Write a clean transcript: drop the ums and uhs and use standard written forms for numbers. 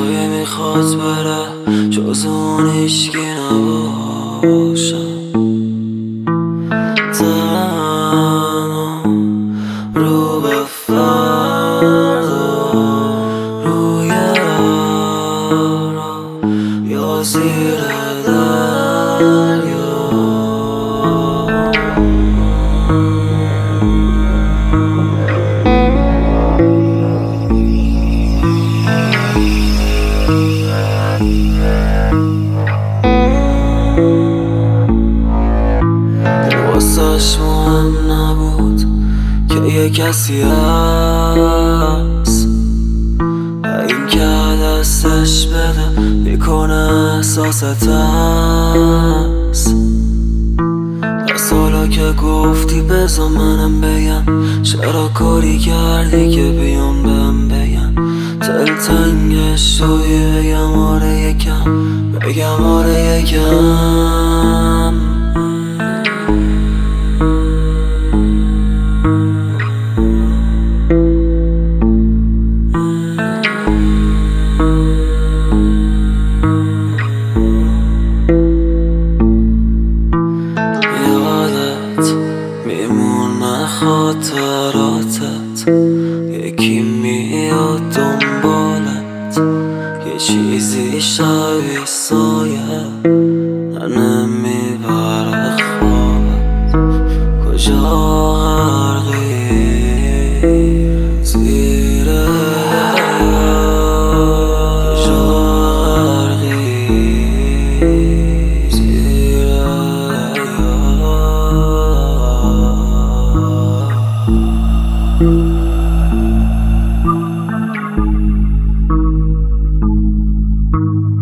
جایی میخواد بره جز اون هیچکی نباشم. تنها رو به فردا، روی را یا زیر دریا. واسش مهم نبود که یه کسی هست، این که دستش بده میکنه احساست هست. پس حالا که گفتی بذار منم بگم، چرا کاری کردی که بیام بهم بگم دلتنگش توی بگم آره یکم، بگم آره یکم. میمونه خاطراتت، یکی میاد دنبالت، یه چیزی شبیه سایه نمیبره خوابت. کجا غرقی زیر دریا، کجا غرقی زیر دریا.